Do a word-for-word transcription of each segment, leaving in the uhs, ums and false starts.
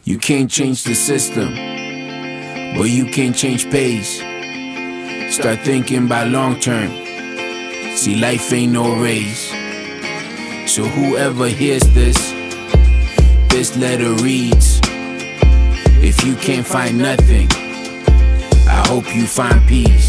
You can't change the system, but you can change pace. Start thinking about long term. See, life ain't no race. So whoever hears this, this letter reads: if you can't find nothing, I hope you find peace.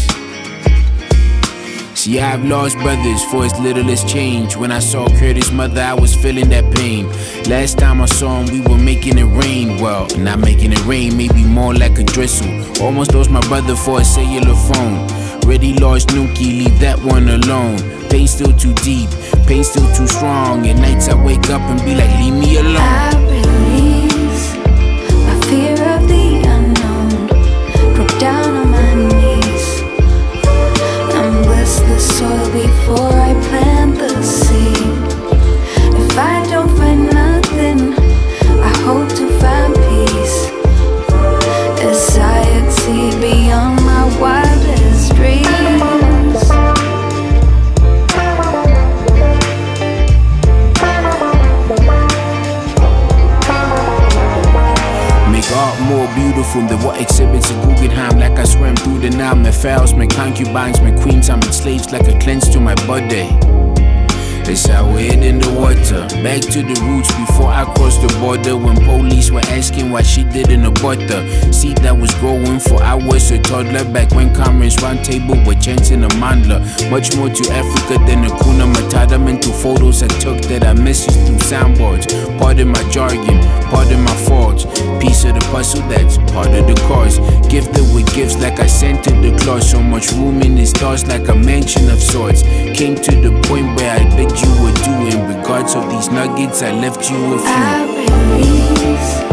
See, I've lost brothers for as little as change. When I saw Curtis' mother, I was feeling that pain. Last time I saw him, we were making it rain. Well, not making it rain, maybe more like a drizzle. Almost lost my brother for a cellular phone. Already lost Nuki, leave that one alone. Pain still too deep, pain still too strong. At nights I wake up and be like, leave me alone. I release my fear of the unknown. Broke down on my knees and bless the soil before I plant the seed. If I don't find nothing, I hope to find peace as I exceed beyond my wildest dreams. Art more beautiful than what exhibits in Guggenheim. Like I swam through the Nile, my fowls, my concubines, my queens. I'm enslaved like a cleanse to my body. It's how we're in the water. Back to the roots before I crossed the border. When police were asking why she didn't abort the seed that was growing for hours a toddler. Back when Cameron's round table were chanting a mandla. Much more to Africa than a Kuna Matata. Mental photos I took that I messaged through soundboards. Pardon my jargon, pardon my faults. Piece of the puzzle that's part of the cause. Gifted with gifts like I sent to the claws. So much room in his thoughts like a mansion of sorts. Came to the point where I begged you were due. In regards of these nuggets, I left you a few. I release